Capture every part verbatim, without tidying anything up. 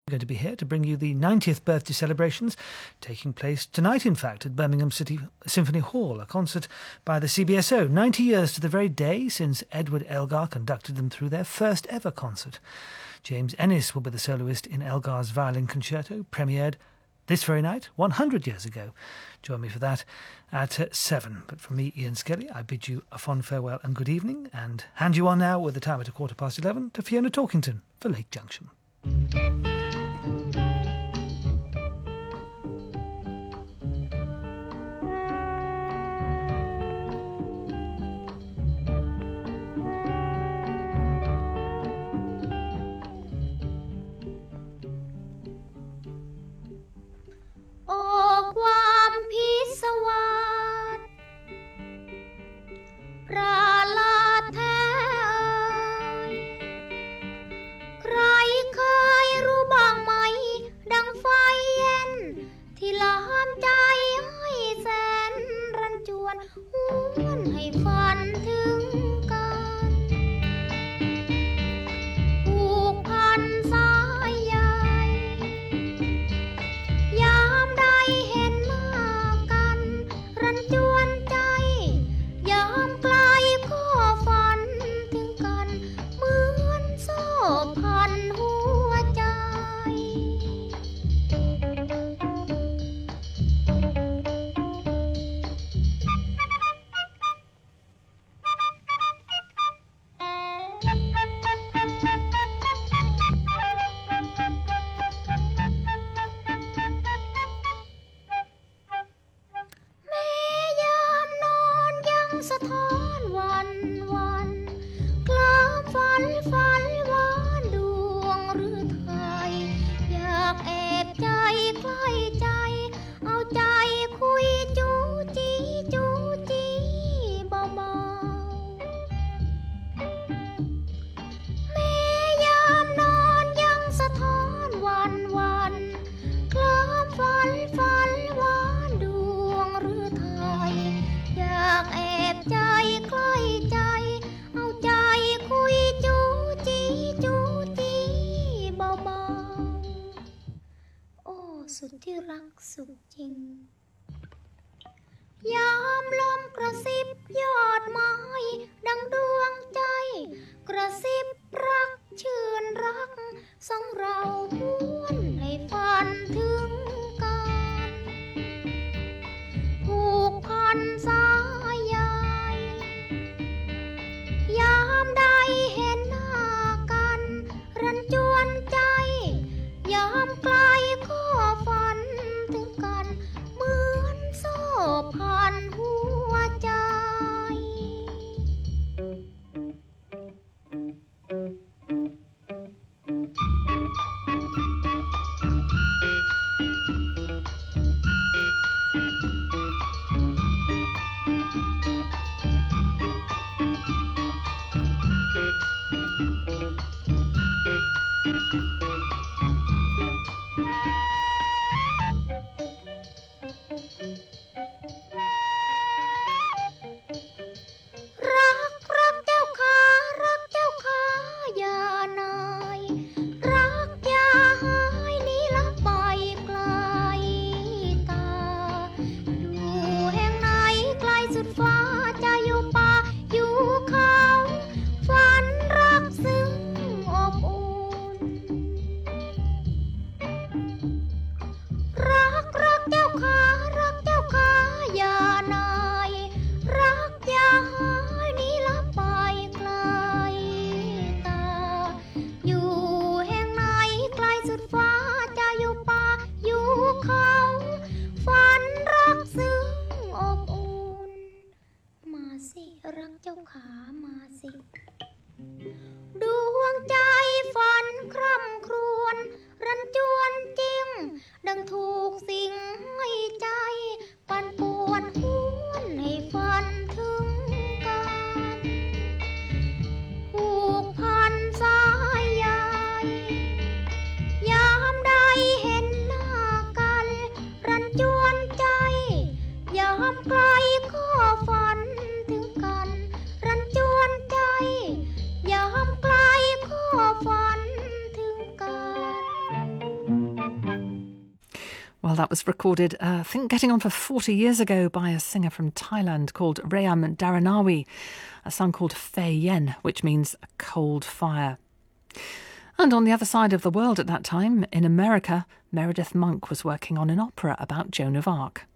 We're going to be here to bring you the ninetieth birthday celebrations, taking place tonight, in fact, at Birmingham City Symphony Hall, a concert by the C B S O, ninety years to the very day since Edward Elgar conducted them through their first ever concert. James Ennis will be the soloist in Elgar's violin concerto, premiered this very night, one hundred years ago. Join me for that at uh, seven. But from me, Ian Skelly, I bid you a fond farewell and good evening, and hand you on now with the time at a quarter past eleven to Fiona Talkington for Lake Junction. สุดที่รักสุดจริงยามลมกระซิบยอดไม้ดังดวงใจกระซิบรักชื่นรักสองเราหวนให้ฝันถึงกันผูกพันสายใยยามใดเห็นหน้ากันรันจวนใจยามไกลก็ฝันถึงกันเหมือนโซ่พันหัวใจรักเจ้าขามาสิดวงใจฝันคร่ำครวญรันจวนจริงดังถูกสิ่งให้ใจปั่นป่วนหวนให้ฝันถึงกันผูกพันสายใยยามใดเห็นหน้ากันรันจวนใจยามไกลก็ฝันถึงกันรันจวนใจยามไกลก็ฝันถึงกัน Well, that was recorded, uh, I think, getting on for forty years ago by a singer from Thailand called Rayam Daranawi, a song called Fei Yen, which means a cold fire. And on the other side of the world at that time, in America, Meredith Monk was working on an opera about Joan of Arc.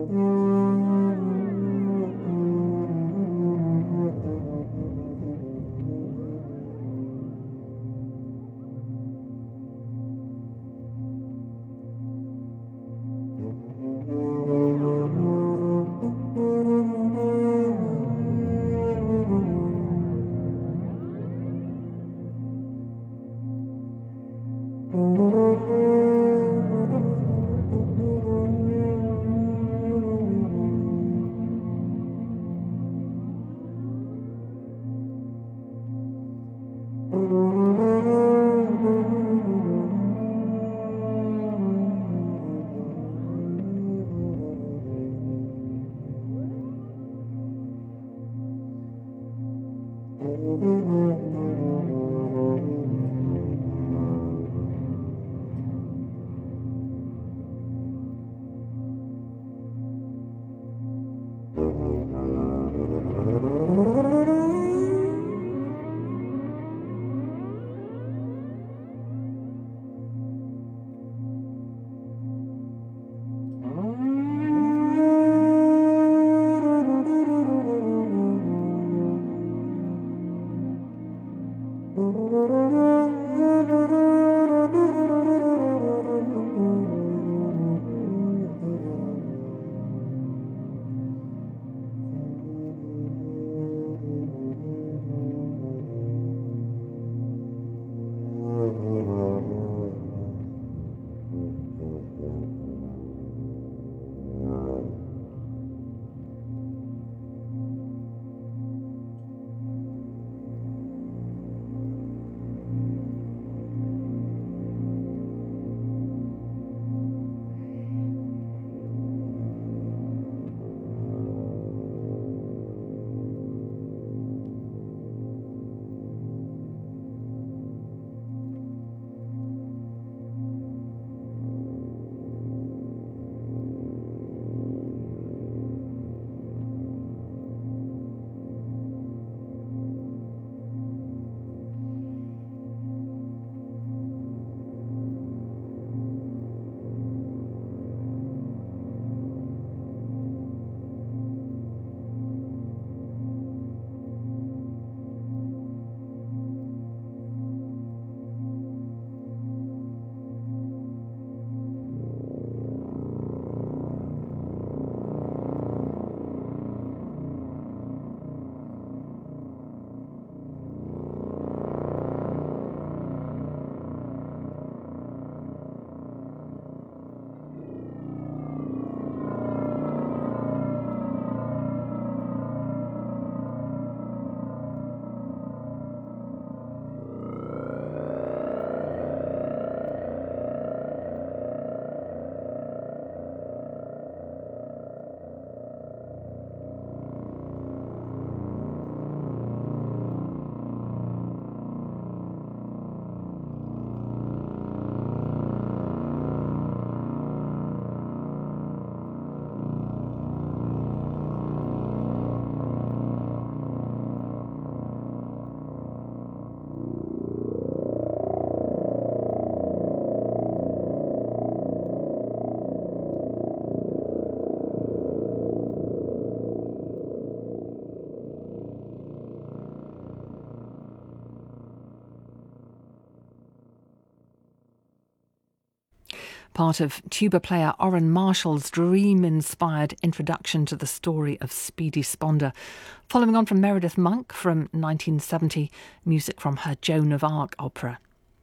part of tuba player Oren Marshall's dream-inspired introduction to the story of Speedy Sponder. Following on from Meredith Monk from nineteen seventy, music from her Joan of Arc opera.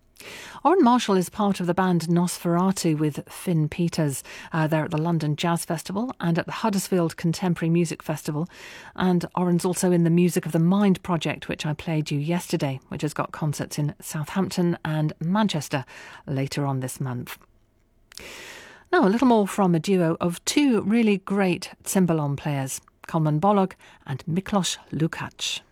Oren Marshall is part of the band Nosferatu with Finn Peters. Uh, they're at the London Jazz Festival and at the Huddersfield Contemporary Music Festival. And Oren's also in the Music of the Mind project, which I played you yesterday, which has got concerts in Southampton and Manchester later on this month. Now, a little more from a duo of two really great cymbalom players, Colman Bolog and Miklos Lukács.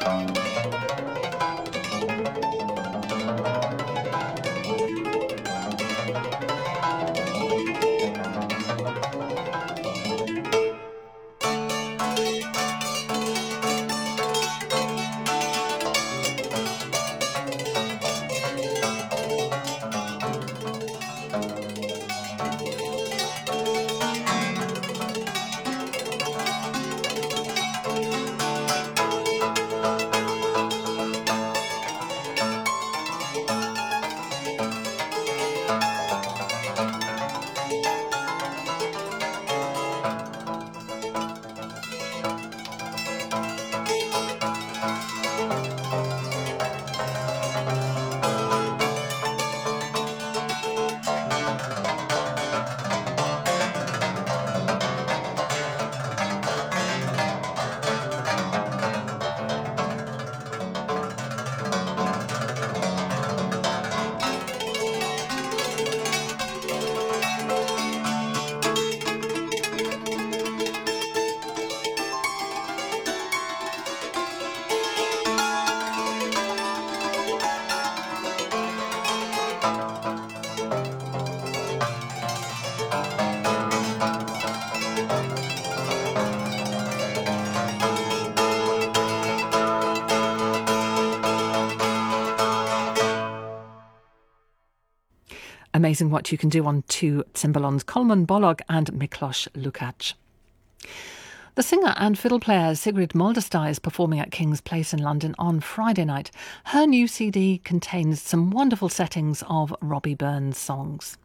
Amazing what you can do on two cymbalons, Coleman Bolog and Miklos Lukács. The singer and fiddle player Sigrid Moldestad is performing at King's Place in London on Friday night. Her new C D contains some wonderful settings of Robbie Burns songs.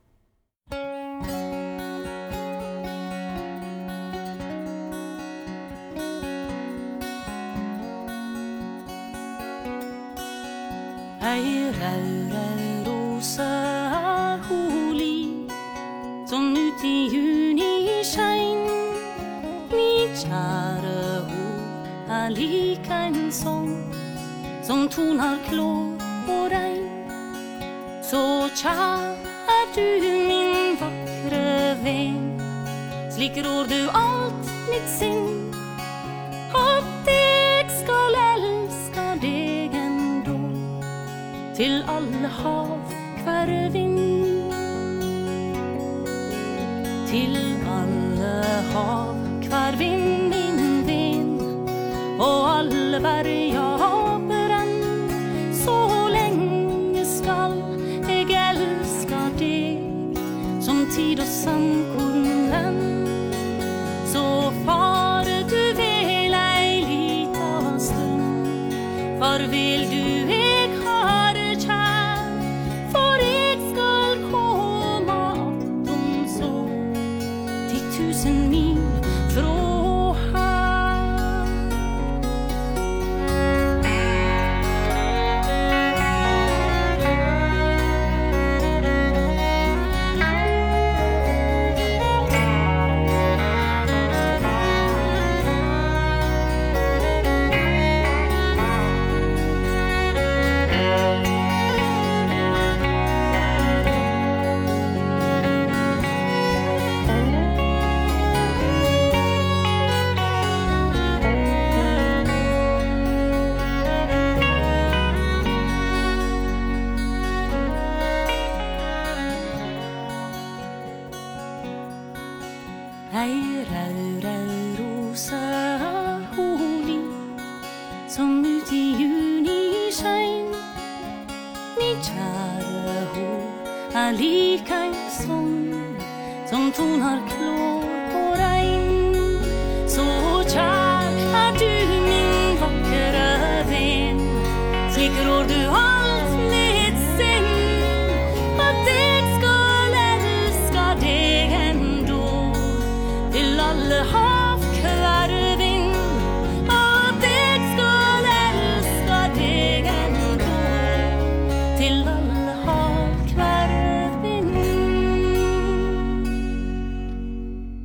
Ei rau, rau, rosa holi, som ut i juniskinn. Mitt kjære hår er like en sång som tonar klår og rein. Så kjær er du, min vakre venn, slik rår du alt mitt sinn, at jeg skal elska deg endå, til alle hav hver vind. Til alle hav hver vind, min vind, og alle berga brenn. Så lenge skal jeg elska deg, som tid og sandkornvenn. Så fare du vel ei lita stund, farvel du jeg har kjær, for jeg skal komme attom så, til tusen mil fra ei rau, rau, rosa holi, som ut i juniskinn. Mitt kjære hår er like en sång som tonar klår og rein. Så kjær er du, min vakre venn, slik rår du alt mitt sinn, at jeg skal elska deg endå, til alle hav hver vind, at jeg skal elska deg endå, til alle hav hver vind.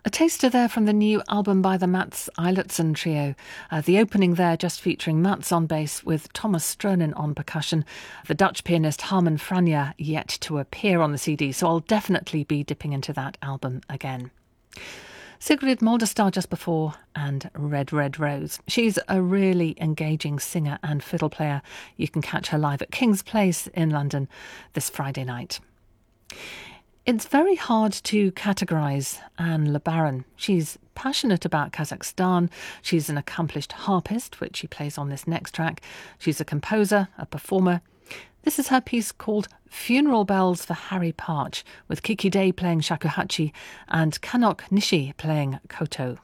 A taster there from the new album by the Mats Eilertsen Trio. Uh, the opening there just featuring Mats on bass with Thomas Stronin on percussion. The Dutch pianist Harman Franja yet to appear on the C D, so I'll definitely be dipping into that album again. Sigrid Moldestad just before, and Red Red Rose. She's a really engaging singer and fiddle player. You can catch her live at King's Place in London this Friday night. It's very hard to categorise Anne Le Baron. She's passionate about Kazakhstan. She's an accomplished harpist, which she plays on this next track. She's a composer, a performer. This is her piece called Funeral Bells for Harry Parch, with Kiki Day playing shakuhachi and Kanok Nishi playing koto.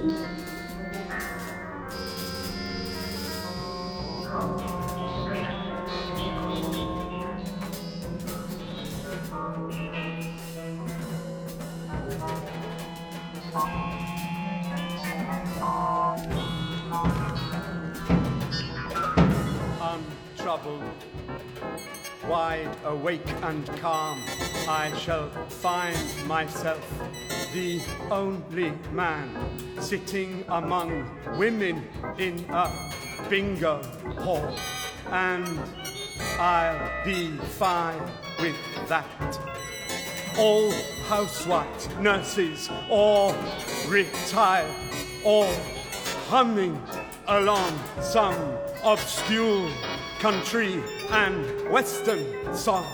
Untroubled, wide awake and calm, I shall find myself the only man sitting among women in a bingo hall, and I'll be fine with that. All housewives, nurses, all retired, all humming along some obscure country and western song.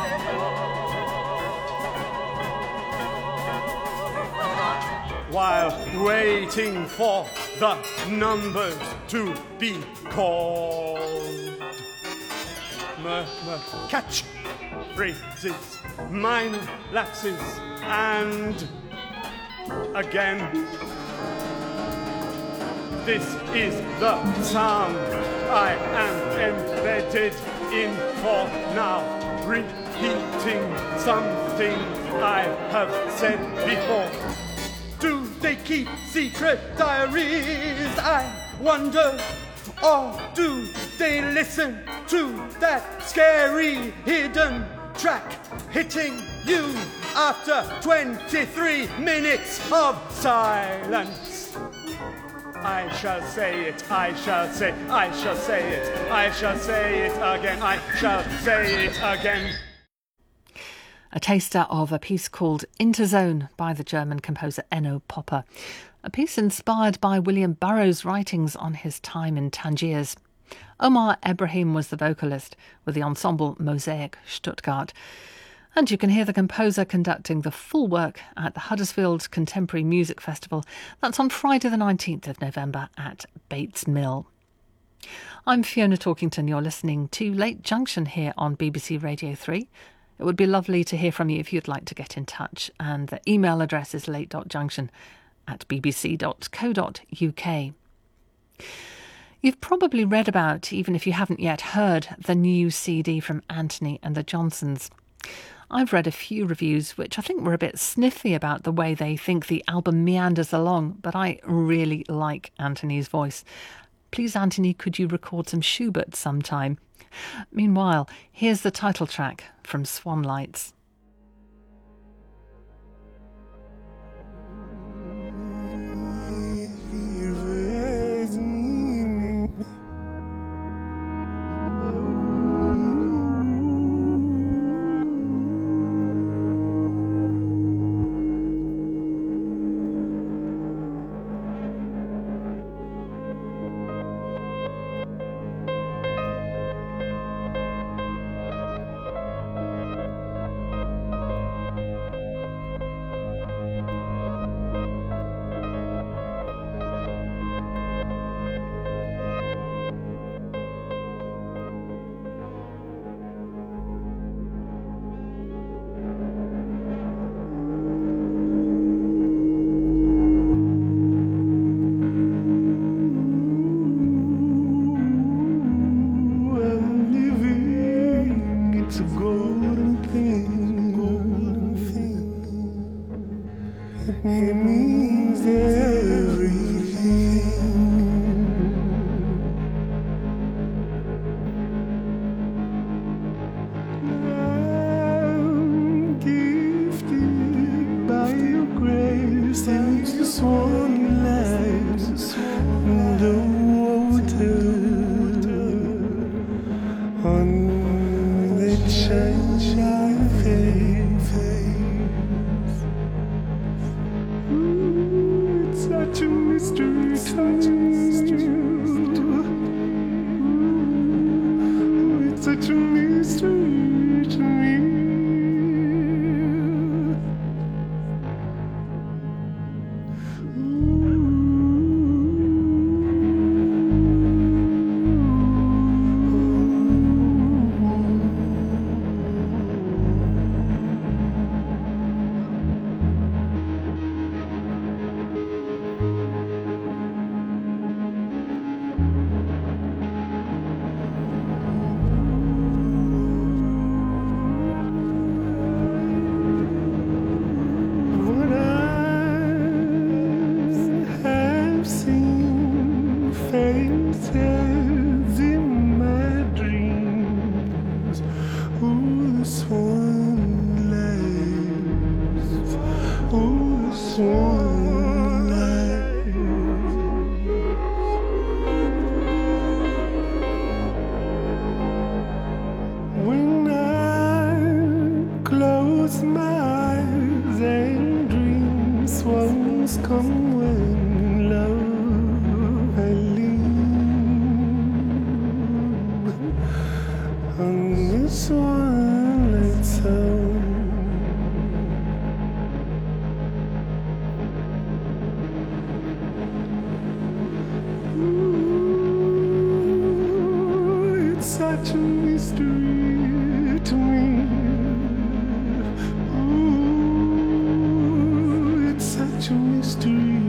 While waiting for the numbers to be called. Murmur, catch phrases, minor lapses, and again. This is the sound I am embedded in for now, repeating something I have said before. Do they keep secret diaries, I wonder? Or do they listen to that scary hidden track hitting you after twenty-three minutes of silence? I shall say it, I shall say, I shall say it, I shall say it again, I shall say it again. A taster of a piece called Interzone by the German composer Enno Popper, a piece inspired by William Burroughs' writings on his time in Tangiers. Omar Ebrahim was the vocalist with the ensemble Mosaic Stuttgart. And you can hear the composer conducting the full work at the Huddersfield Contemporary Music Festival. That's on Friday the nineteenth of November at Bates Mill. I'm Fiona Talkington. You're listening to Late Junction here on B B C Radio three. It would be lovely to hear from you if you'd like to get in touch. And the email address is late dot junction at b b c dot co dot u k. You've probably read about, even if you haven't yet heard, the new C D from Anthony and the Johnsons. I've read a few reviews which I think were a bit sniffy about the way they think the album meanders along, but I really like Anthony's voice. Please, Anthony, could you record some Schubert sometime? Meanwhile, here's the title track from Swan Lights. Ooh, it's close my eyes and dream swans come when love I leave on this one let's home. Ooh, it's such a mystery to me. Ooh, it's such a mystery.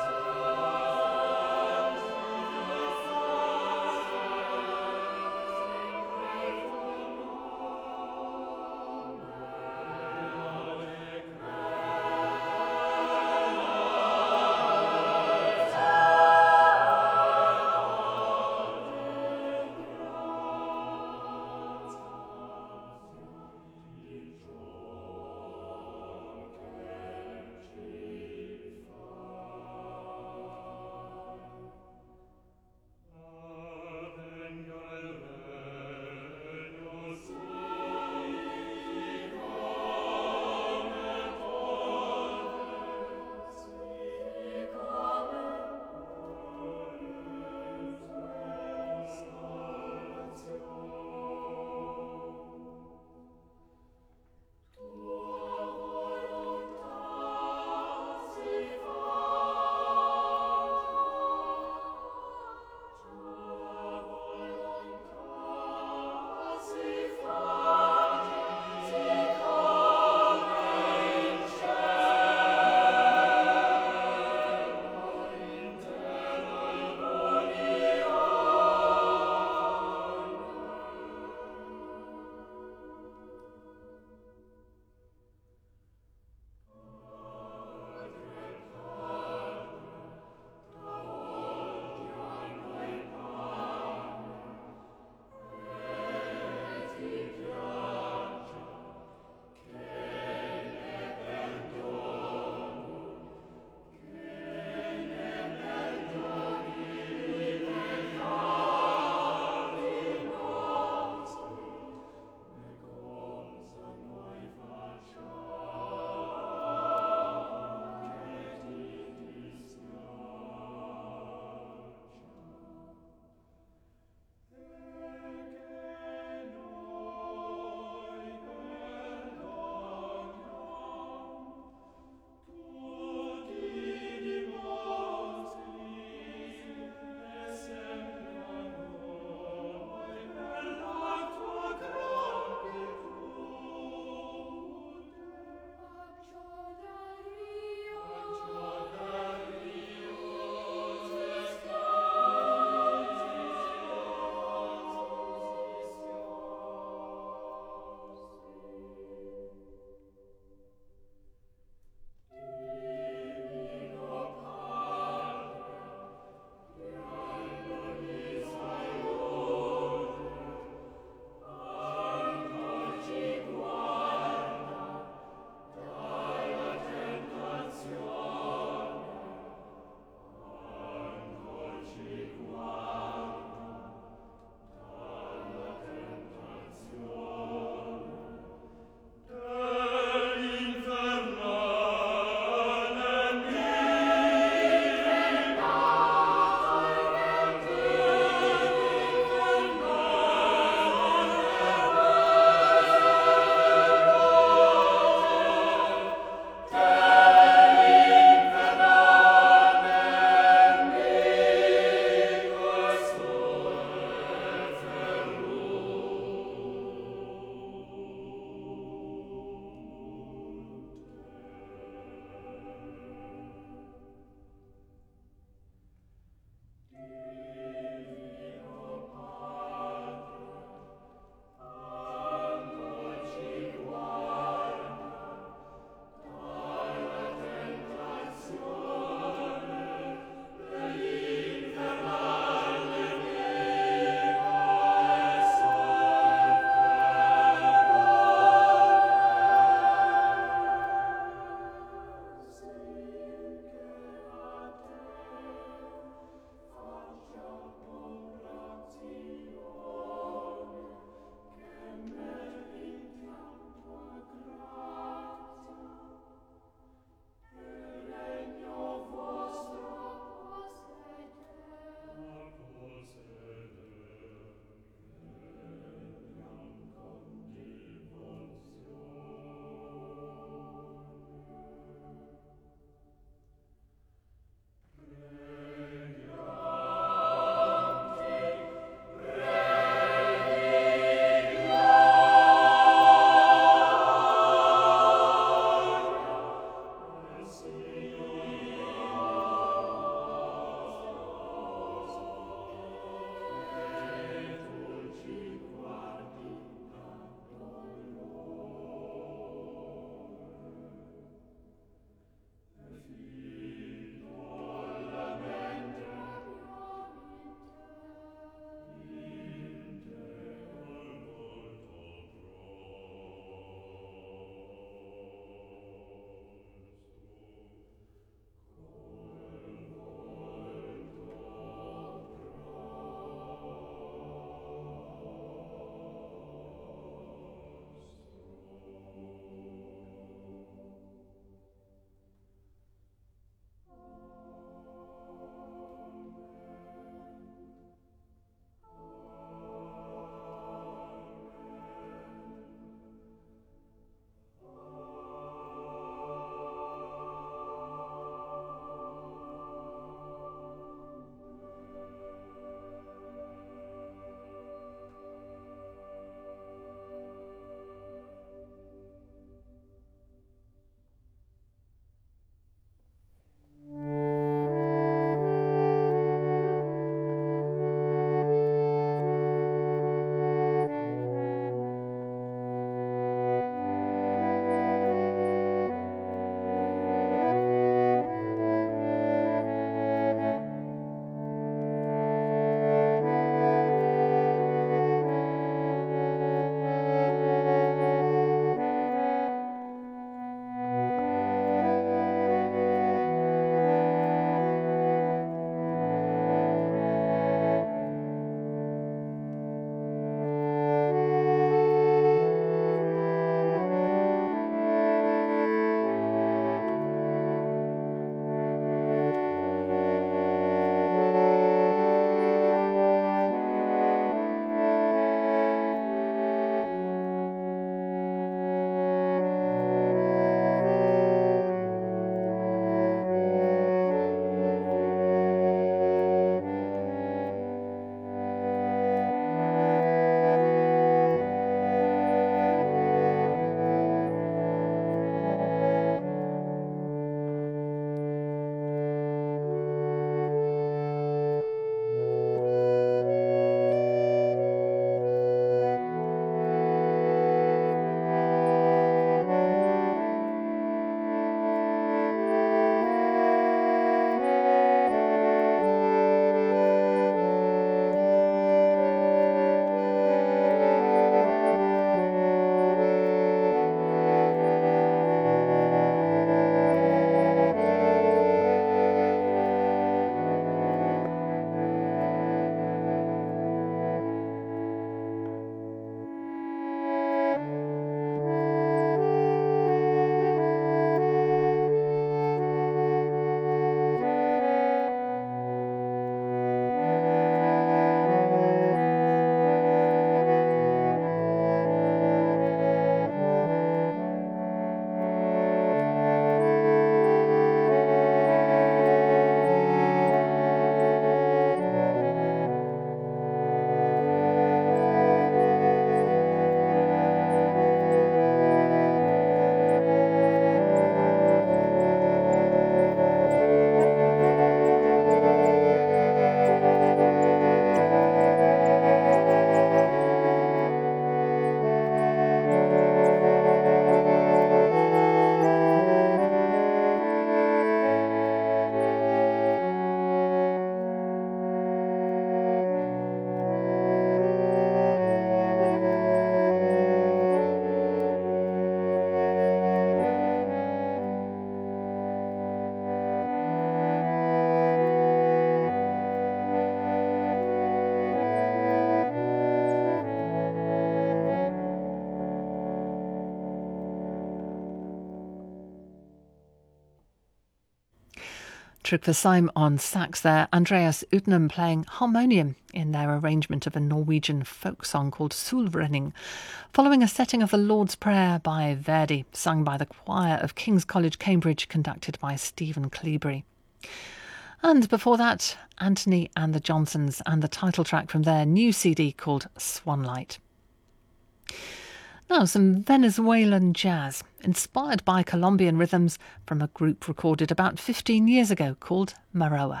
Trygve Seim on sax there, Andreas Utnum playing harmonium in their arrangement of a Norwegian folk song called Solbrenning, following a setting of the Lord's Prayer by Verdi, sung by the choir of King's College, Cambridge, conducted by Stephen Cleobury. And before that, Anthony and the Johnsons and the title track from their new C D called Swanlight. Now, some Venezuelan jazz, inspired by Colombian rhythms from a group recorded about fifteen years ago called Maroa.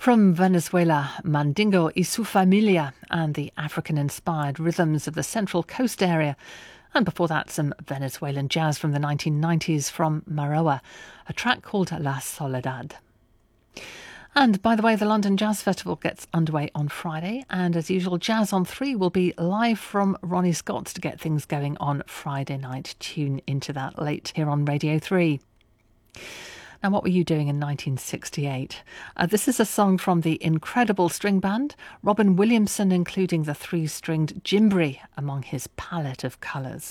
From Venezuela, Mandingo y su Familia and the African-inspired rhythms of the Central Coast area. And before that, some Venezuelan jazz from the nineteen nineties from Maroa, a track called La Soledad. And by the way, the London Jazz Festival gets underway on Friday, and as usual, Jazz on three will be live from Ronnie Scott's to get things going on Friday night. Tune into that late here on Radio three. Now, what were you doing in nineteen sixty-eight? Uh, this is a song from the incredible string band, Robin Williamson including the three-stringed djembe among his palette of colours.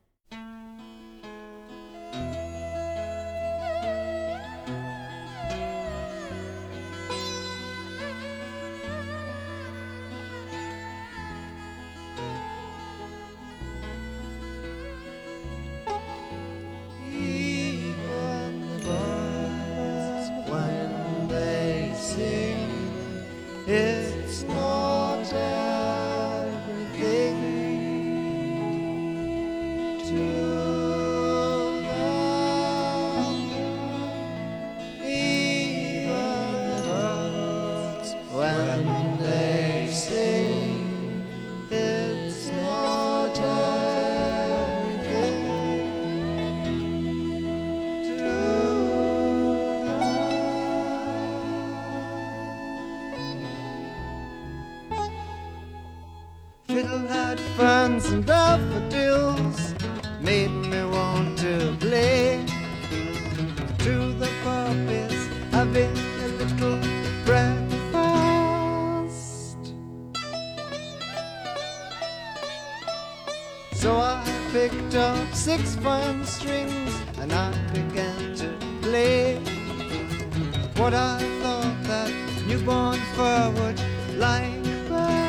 It's not everything to them. Even birds, when they sing, it's not everything to them. Fiddle had ferns and daffodils, made me want to play. To the puppies, having a little breakfast. So I picked up six fine strings and I began to play what I thought that newborn fur would like best.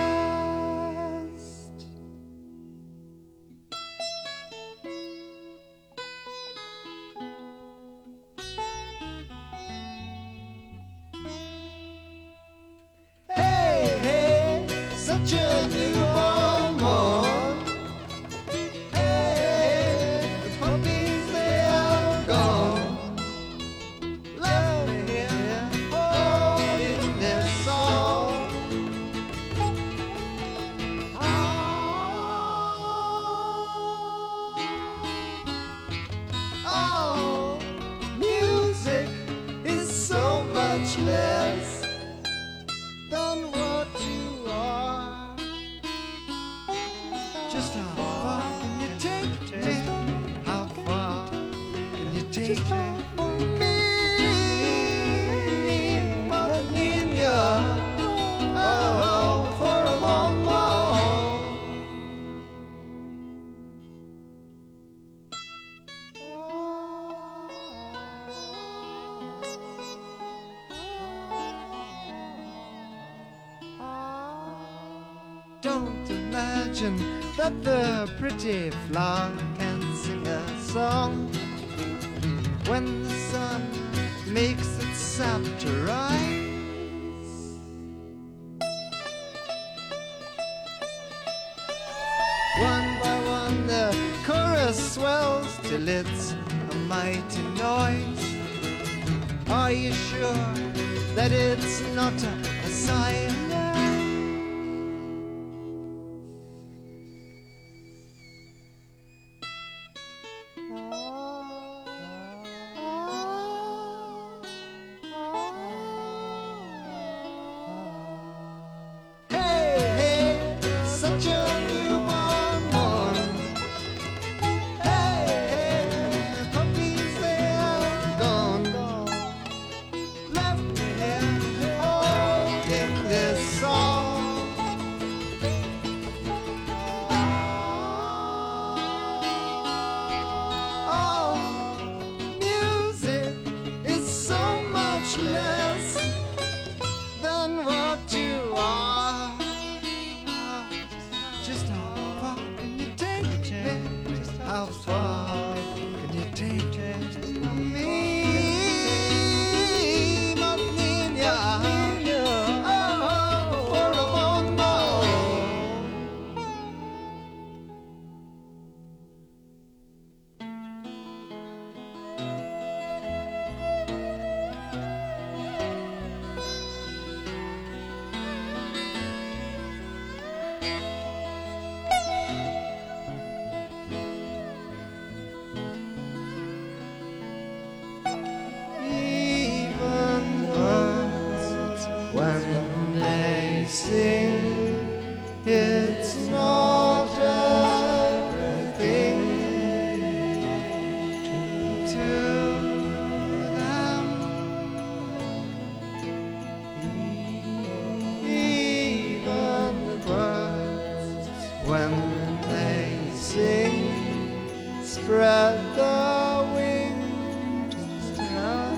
Such a newborn morn. Hey, the puppies they are gone. Love me here, oh, in this song. Oh, oh, music is so much less than what you are. Just how far can you take me? How far can you take me? Magnolia, oh, for a Don't imagine that the pretty flower can sing a song when the sun makes its sap to rise. One by one the chorus swells till it's a mighty noise. Are you sure that it's not a, a silence? This to them. Even the birds, when they sing, spread their wings to run.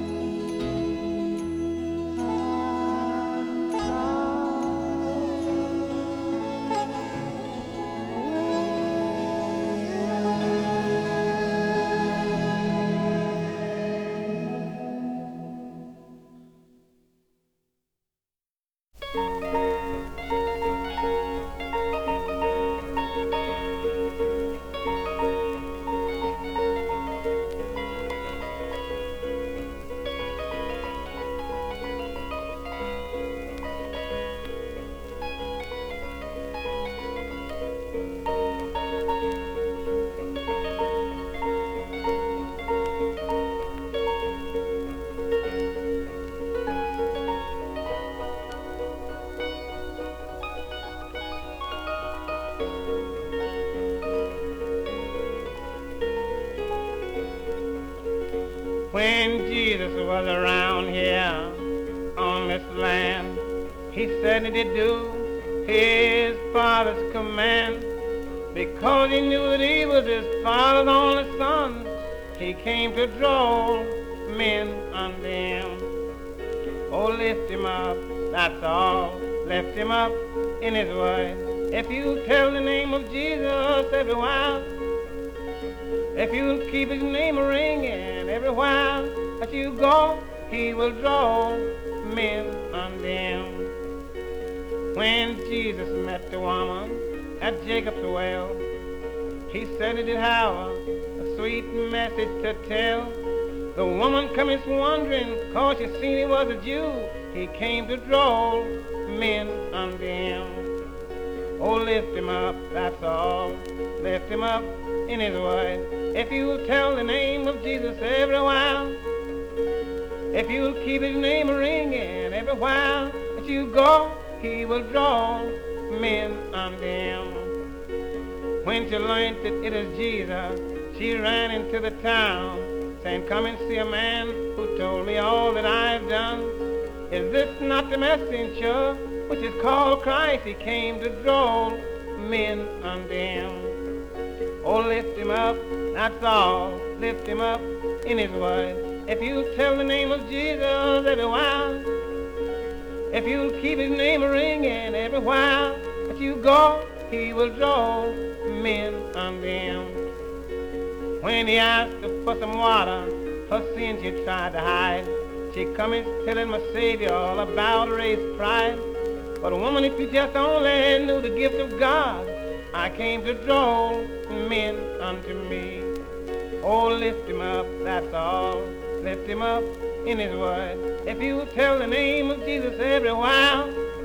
When Jesus was around here on this land, he said that he'd do his Father's command, because he knew that he was his Father's only Son. He came to draw men unto him. Oh, lift him up, that's all. Lift him up in his word. If you tell the name of Jesus every while, if you'll keep his name ringing every while that you go, he will draw men unto him. When Jesus met the woman at Jacob's well, he said he did have a, a sweet message to tell. The woman coming wondering, cause she seen he was a Jew. He came to draw men unto him. Oh, lift him up, that's all. Lift him up in his word. If you'll tell the name of Jesus every while, if you'll keep his name ringing every while that you go, he will draw men unto him. When she learned that it is Jesus, she ran into the town, saying, come and see a man who told me all that I've done. Is this not the messenger which is called Christ? He came to draw men unto him. Oh, lift him up, that's all. Lift him up in his word. If you tell the name of Jesus every while, if you'll keep his name ringing every while that you go, he will draw men unto him. When he asked her for some water, her sin she tried to hide. She come and telling my Savior all about her race pride. But woman, if you just only knew the gift of God, I came to draw men unto me. Oh, lift him up, that's all. Lift him up in his word. If you tell the name of Jesus every while,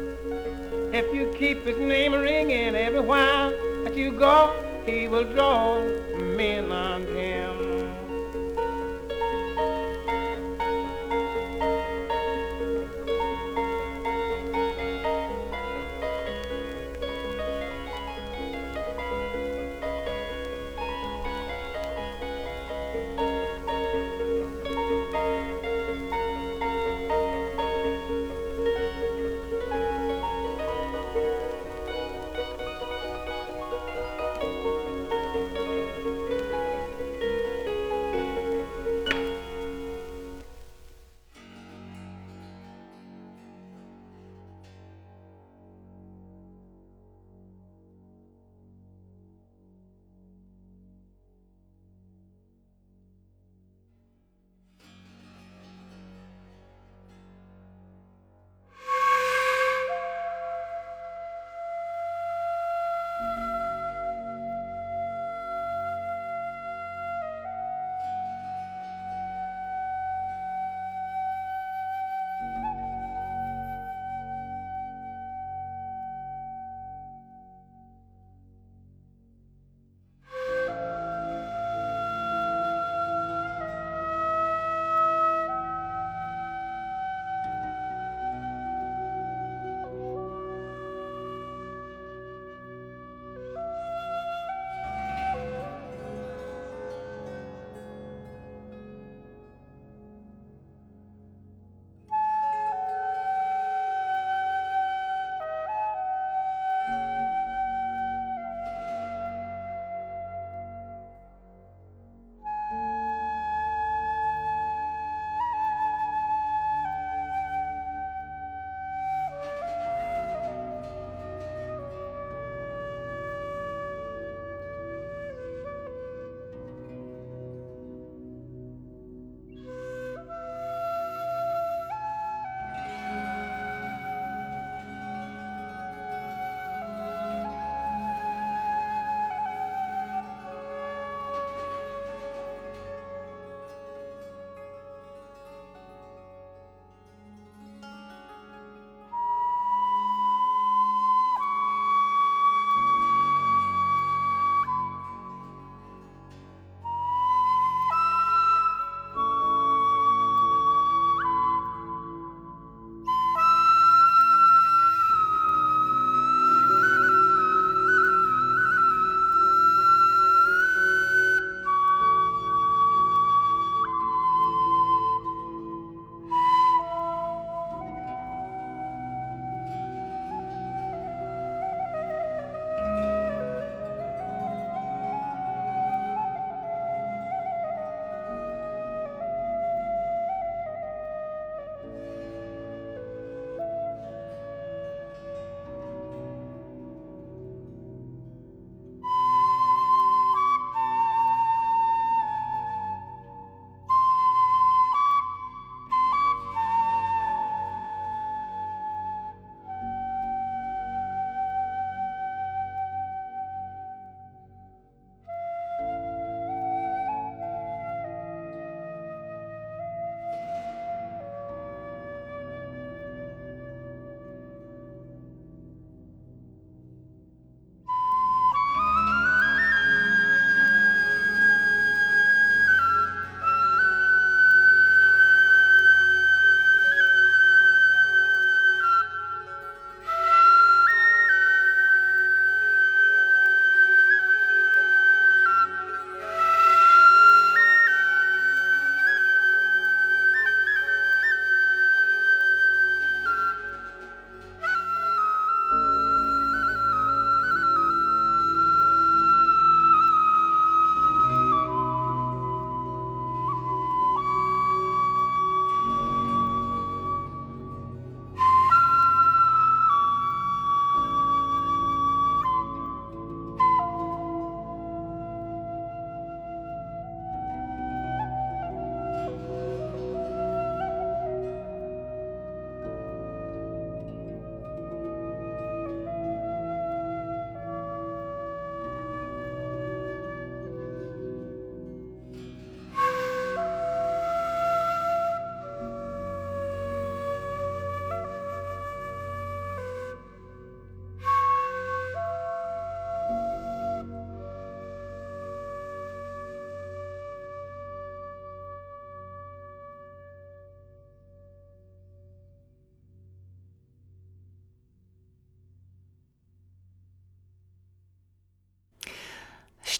if you keep his name ringing every while that you go, he will draw men unto him.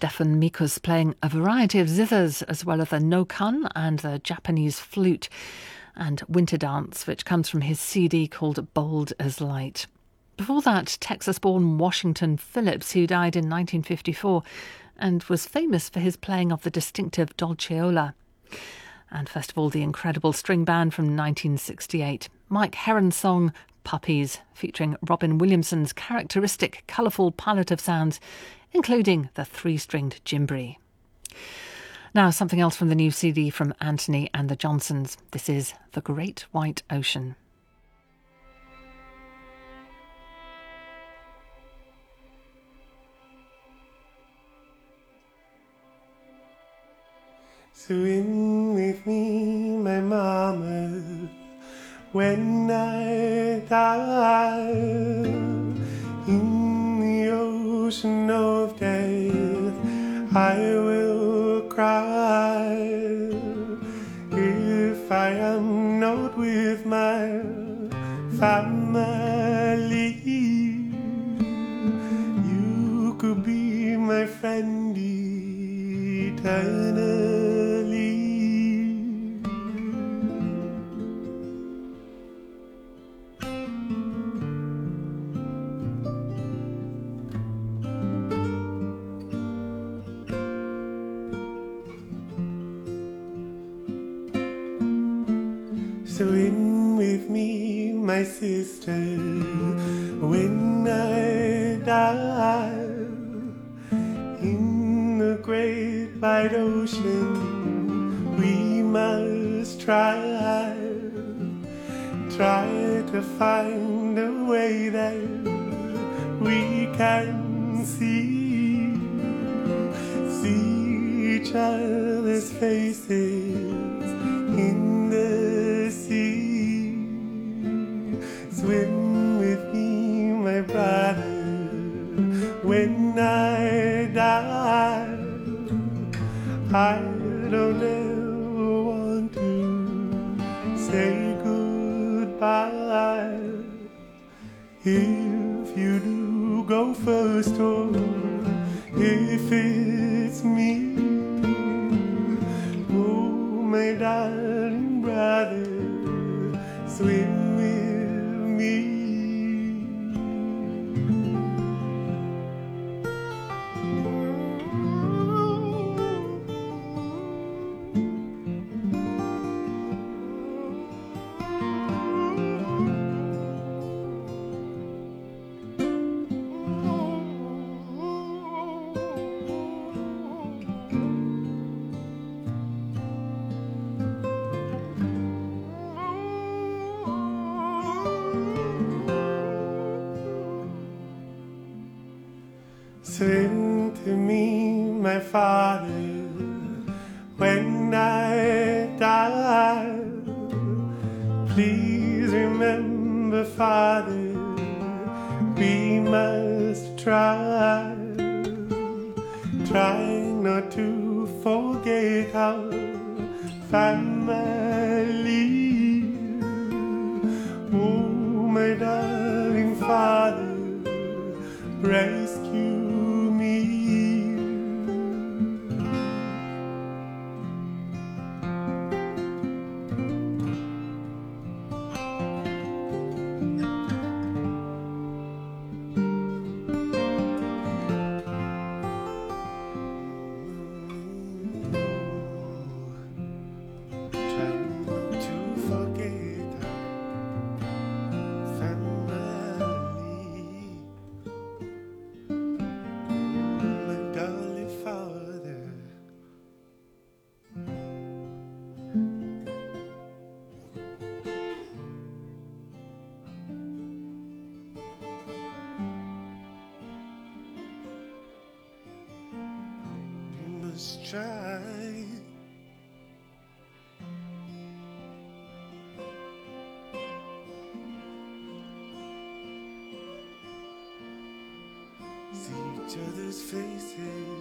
Stefan Mikus playing a variety of zithers as well as the no-kun and the Japanese flute, and Winter Dance, which comes from his C D called Bold as Light. Before that, Texas-born Washington Phillips, who died in nineteen fifty-four and was famous for his playing of the distinctive dolceola. And first of all, the incredible string band from nineteen sixty-eight, Mike Heron's song Puppies, featuring Robin Williamson's characteristic colourful palette of sounds, including the three-stringed djembe. Now, something else from the new C D from Anthony and the Johnsons. This is The Great White Ocean. Swim with me, my mama, when I die in the ocean of death. I will cry if I am not with my family. You could be my friend eternally. Swim with me, my sister, when I die in the great wide ocean. We must try, try to find a way that we can see, see each other's faces in the sea. Swim with me, my brother, when I die. I don't ever want to say goodbye. If you do, go first, or if it's me, oh my darling brother, swim with me. Swim to me, my father, when I die. Please remember, Father, we must try, try not to forget our family. Oh, my darling Father, rescue try. See each other's faces.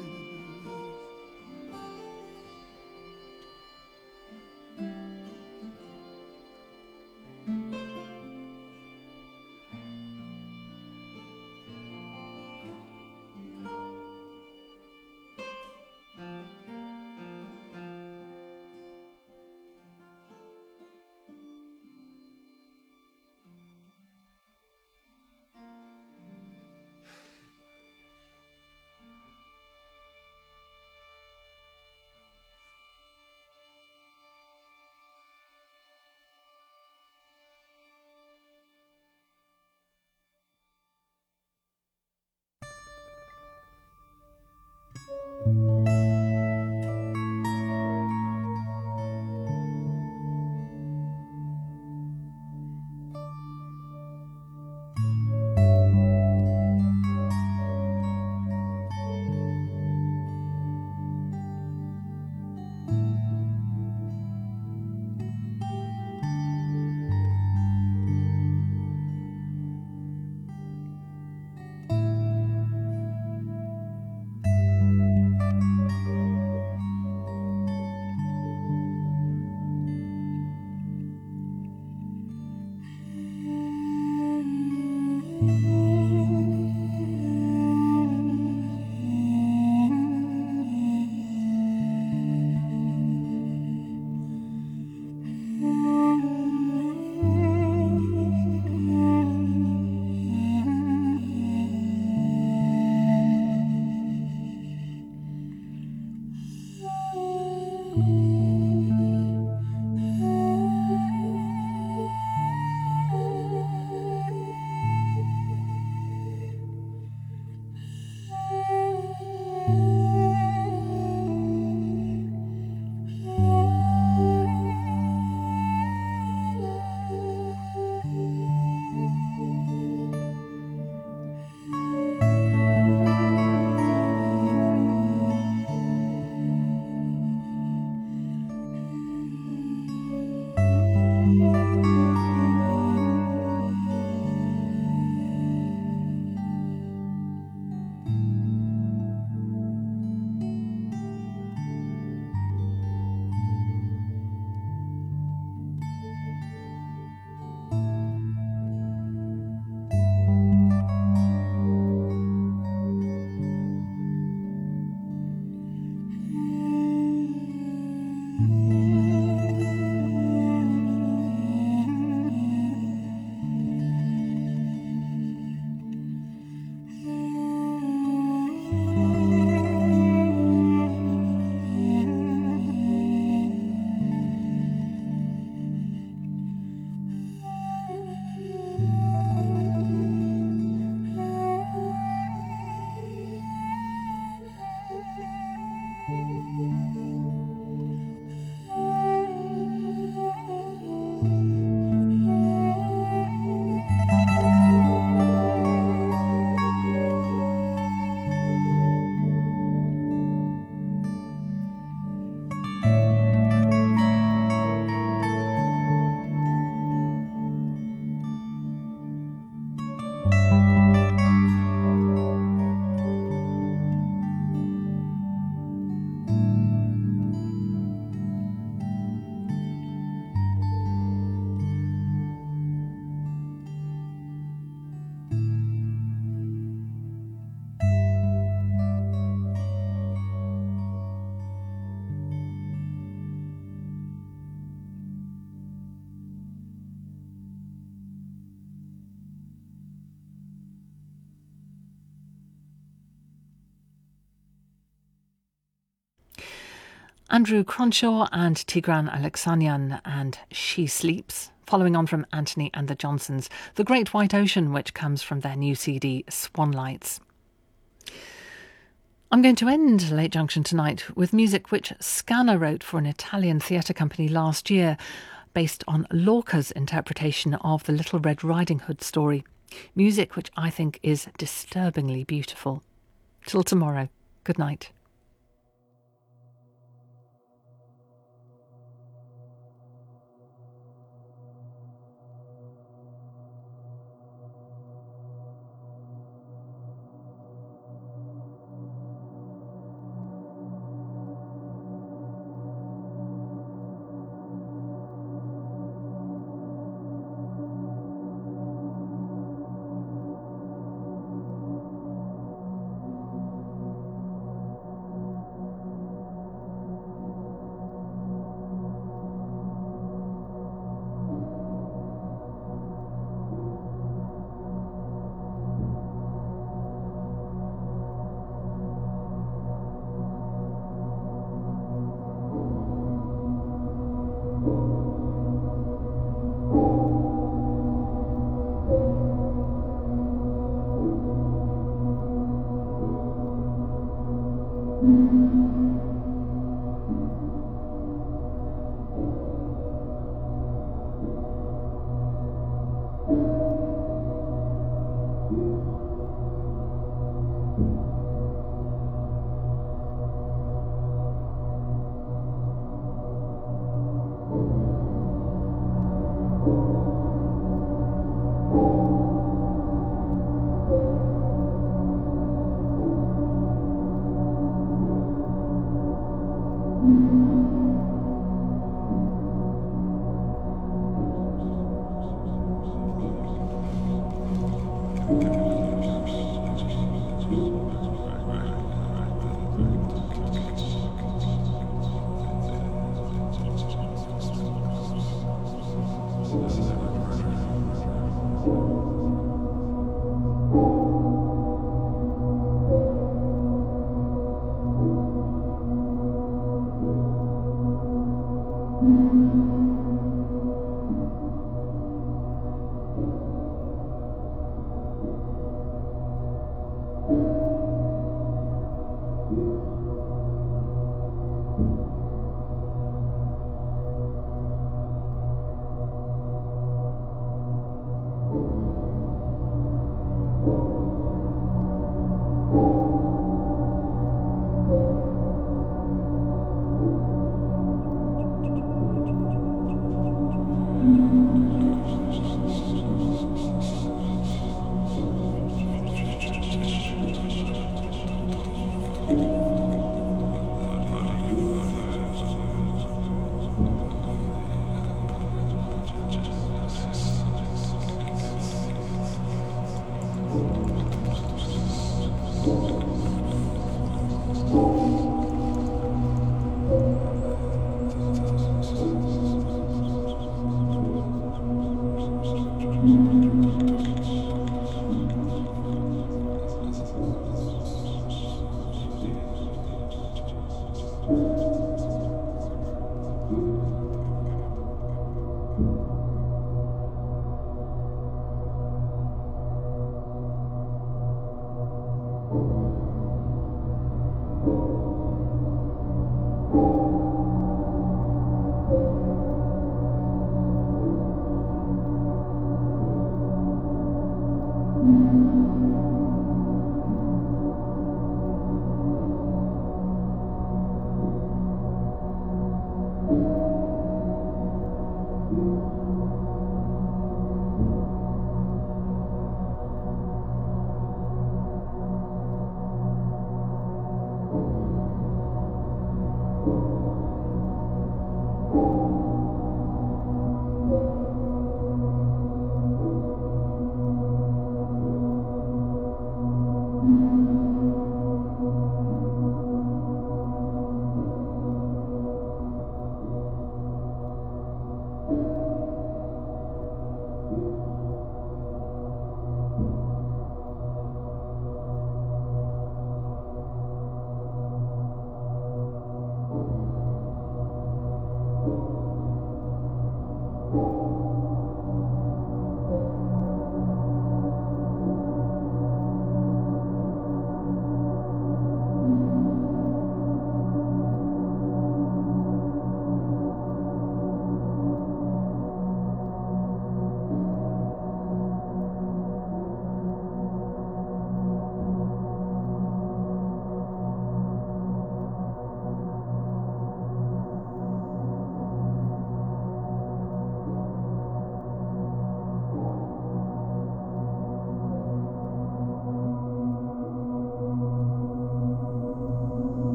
Andrew Cronshaw and Tigran Alexanian and She Sleeps, following on from Anthony and the Johnsons, The Great White Ocean, which comes from their new C D, Swan Lights. I'm going to end Late Junction tonight with music which Scanner wrote for an Italian theatre company last year, based on Lorca's interpretation of the Little Red Riding Hood story. Music which I think is disturbingly beautiful. Till tomorrow, good night.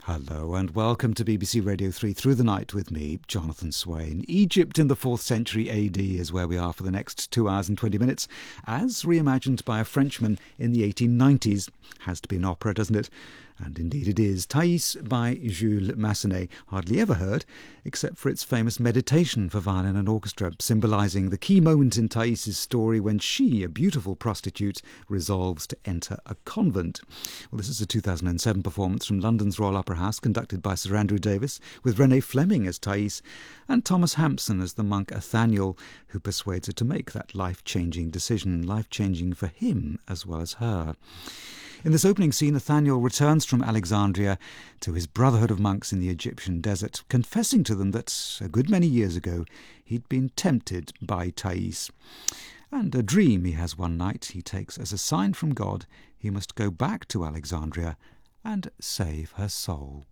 Hello and welcome to B B C Radio three Through the Night with me, Jonathan Swain. Egypt in the fourth century A D is where we are for the next two hours and twenty minutes, as reimagined by a Frenchman in the eighteen nineties. Has to be an opera, doesn't it? And indeed it is. Thais by Jules Massenet, hardly ever heard, except for its famous meditation for violin and orchestra, symbolising the key moment in Thais's story when she, a beautiful prostitute, resolves to enter a convent. Well, this is a two thousand seven performance from London's Royal Opera House, conducted by Sir Andrew Davis, with Renee Fleming as Thais and Thomas Hampson as the monk Athaniel, who persuades her to make that life-changing decision, life-changing for him as well as her. In this opening scene, Nathaniel returns from Alexandria to his brotherhood of monks in the Egyptian desert, confessing to them that a good many years ago he'd been tempted by Thais. And a dream he has one night he takes as a sign from God he must go back to Alexandria and save her soul.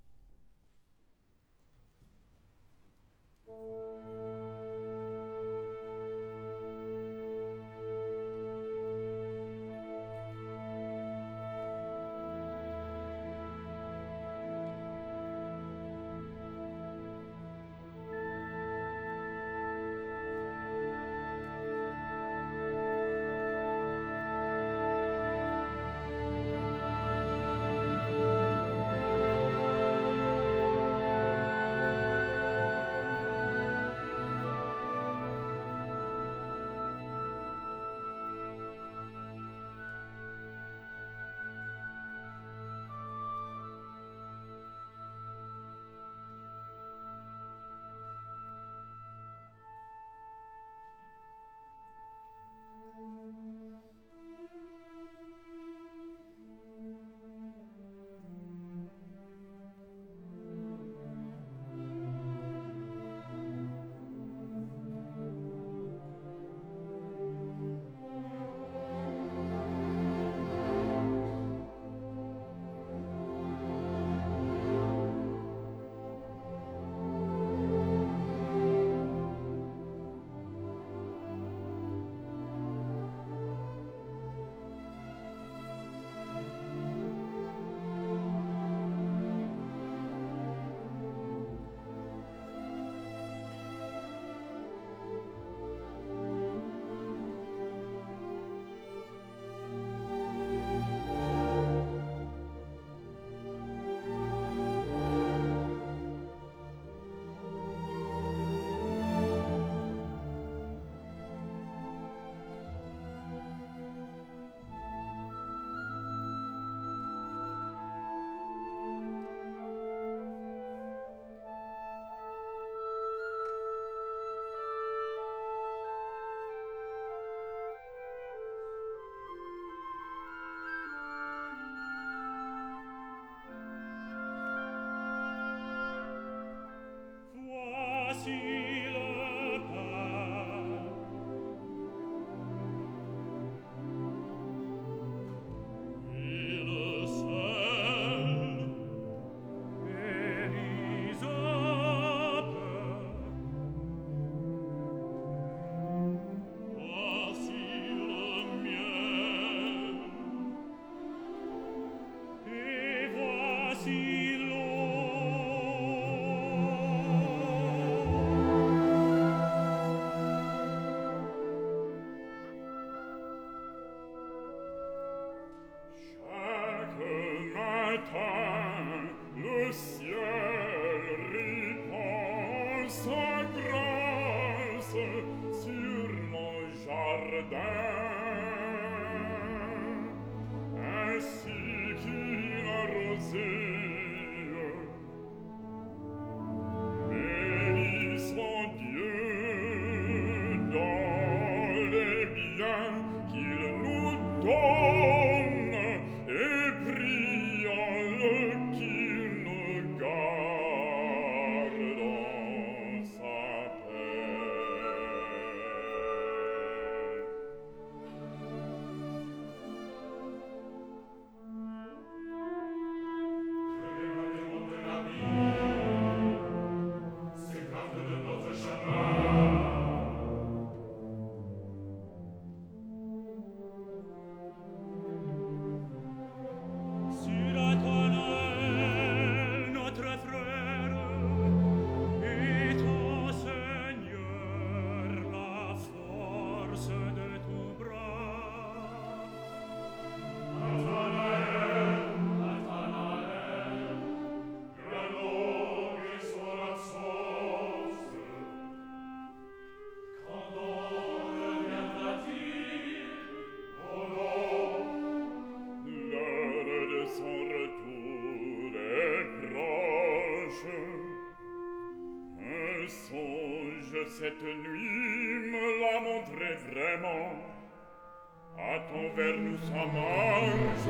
de cette nuit me l'a montré vraiment. Attends vers nous sa marche.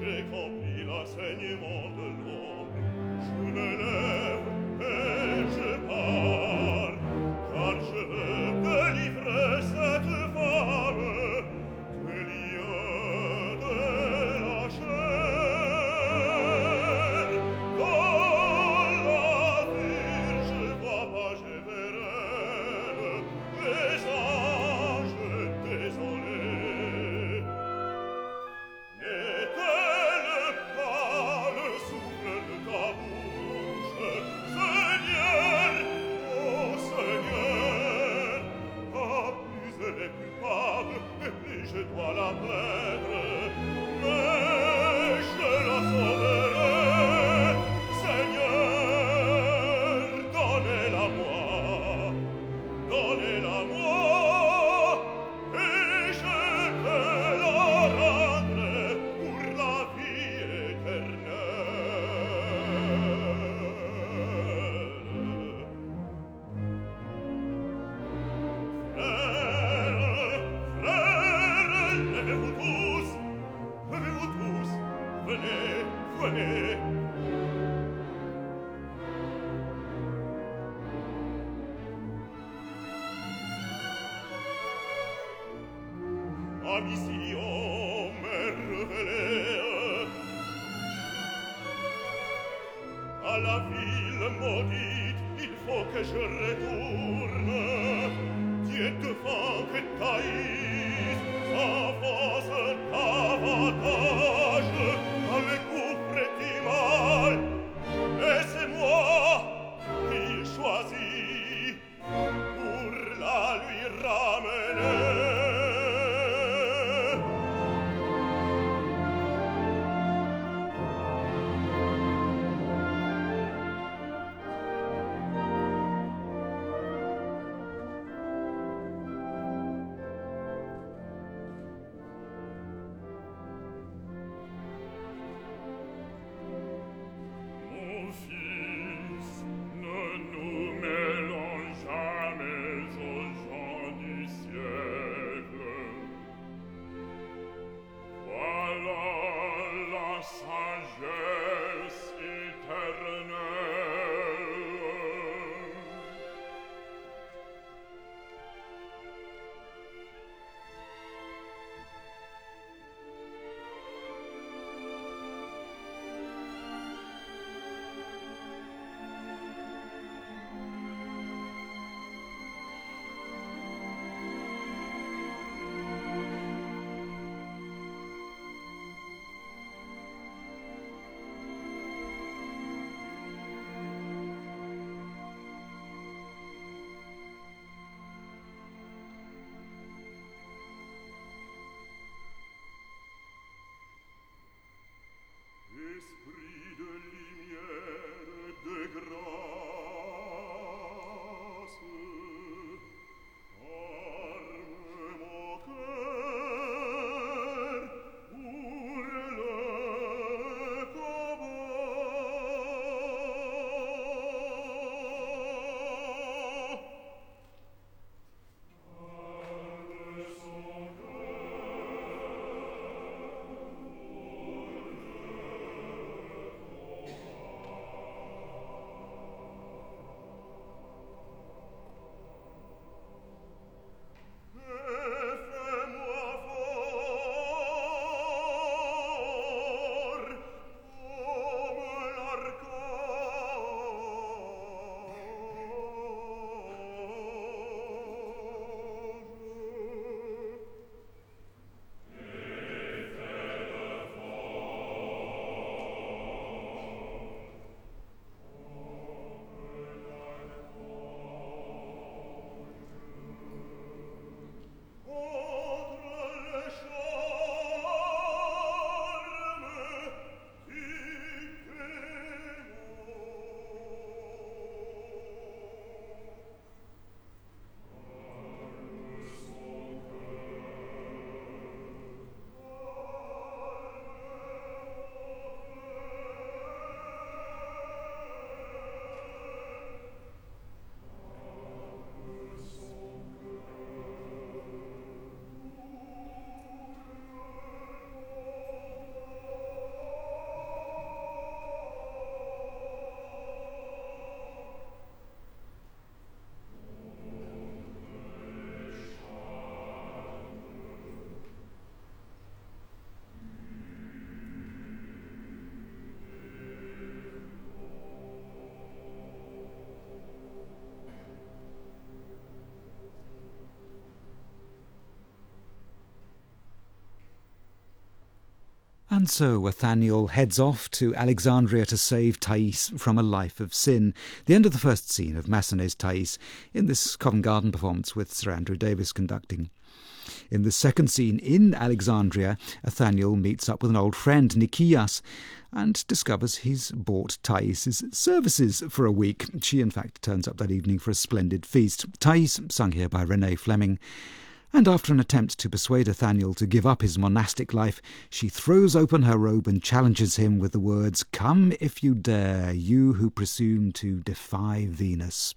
j'ai compris l'enseignement de l'homme. Je me lève et je pars, car je veux délivrer cette femme des liens de la chair. Dans la Vierge vois pas, je verrai les anges désolés. N'est-elle pas le souffle de ta bouche, Seigneur, oh Seigneur? Ah, plus elle est coupable, et plus je dois la plaindre, mais je la sauverai. Seigneur, donnez-la-moi, donnez-la-moi, et je peux la rendre pour la vie éternelle. Frères, frères, levez-vous tous, levez-vous tous, venez, venez. Ma mission m'est révélée. À la ville maudite, il faut que je retourne. Dieu devant que Thaïs s'enfonce davantage dans le gouffre du mal. Et c'est moi qu'il choisit pour la lui ramener. Mon fils, ne nous mêlons jamais aux gens du siècle. Voilà la sagesse éternelle. Esprit de lumière, de grâce, arme mon cœur pour le combat. Arme son cœur pour le And so Nathaniel heads off to Alexandria to save Thais from a life of sin. The end of the first scene of Massenet's Thais in this Covent Garden performance with Sir Andrew Davis conducting. In the second scene in Alexandria, Nathaniel meets up with an old friend, Nikias, and discovers he's bought Thais' services for a week. She, in fact, turns up that evening for a splendid feast. Thais, sung here by Renee Fleming. And after an attempt to persuade Nathaniel to give up his monastic life, she throws open her robe and challenges him with the words, "Come if you dare, you who presume to defy Venus."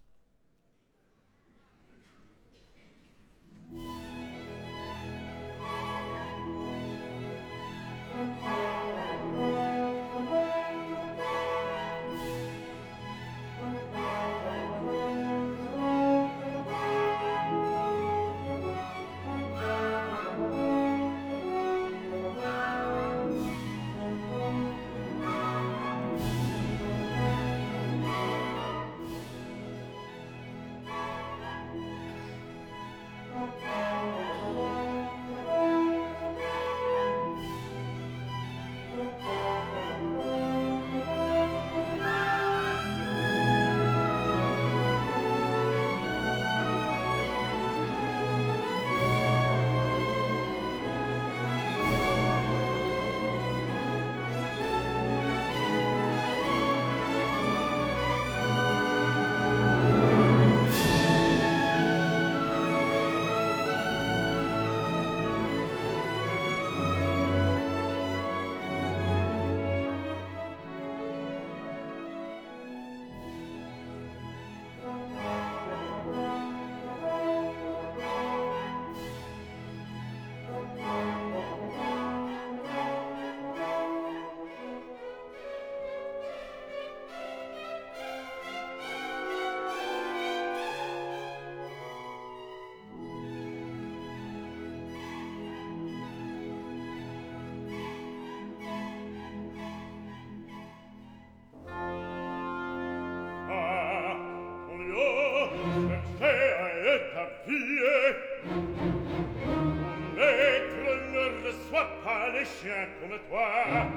Comme toi,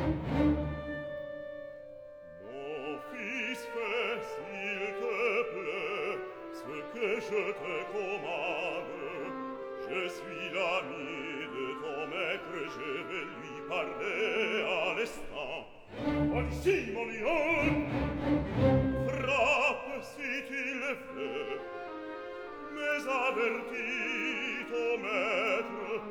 mon fils, fais s'il te plaît ce que je te commande. Je suis l'ami de ton maître, je vais lui parler à l'instant. Va d'ici, mon lion, frappe si tu le veux, mais avertis ton maître.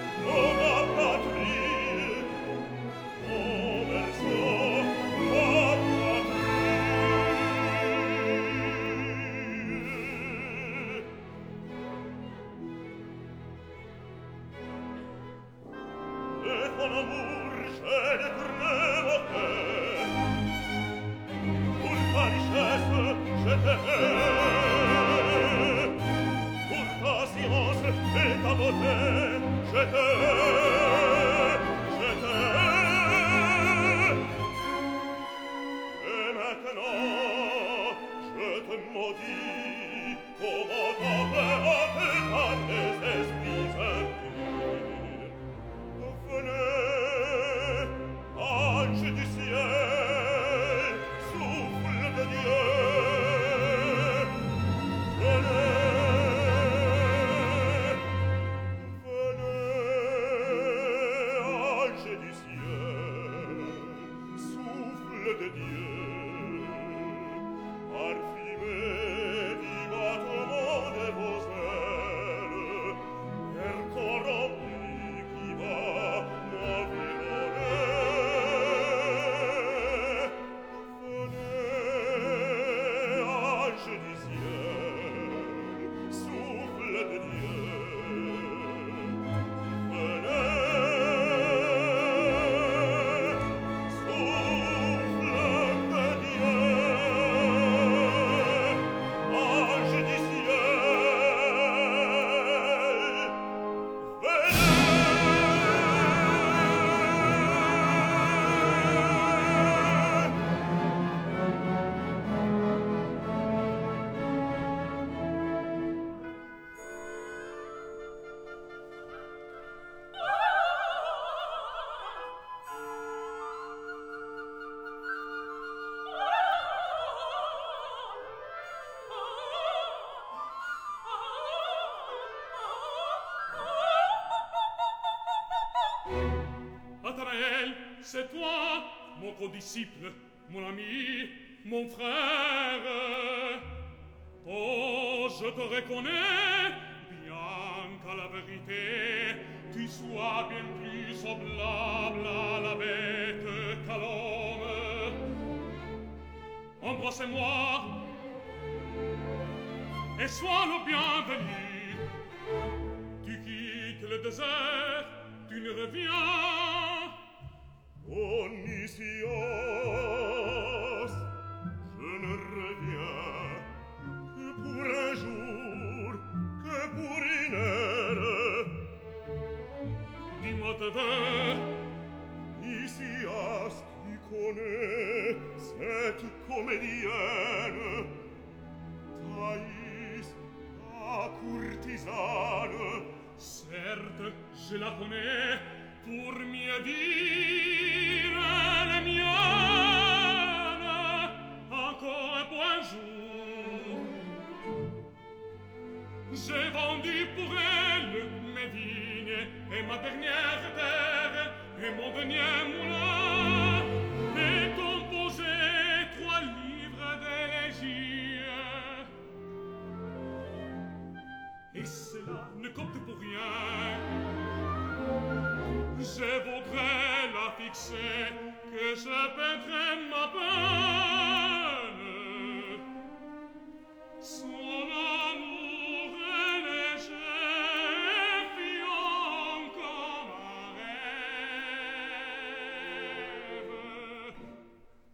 Oh de Dieu. Parfumé di battement de vos ailes, per corrompi qui va m'environner. Venez, ange du ciel, souffle de Dieu. Nathanaël, c'est toi, mon condisciple, mon ami, mon frère. Oh, je te reconnais, bien qu'à la vérité, tu sois bien plus semblable à la bête qu'à l'homme. Embrassez-moi, et sois le bienvenu. Tu quittes le désert, tu ne reviens. Onisios, je ne reviens que pour un jour, que pour une heure. Dis-moi tes vœux. Nicias, tu connais cette comédienne, Thaïs, la courtisane. Certes, je la connais, pour mieux dire la mienne. Encore un bon jour. J'ai vendu pour elle mes vignes et ma dernière terre et mon dernier moulin, et composé trois livres d'élégie. Et cela ne compte pour rien. Je voudrais la fixer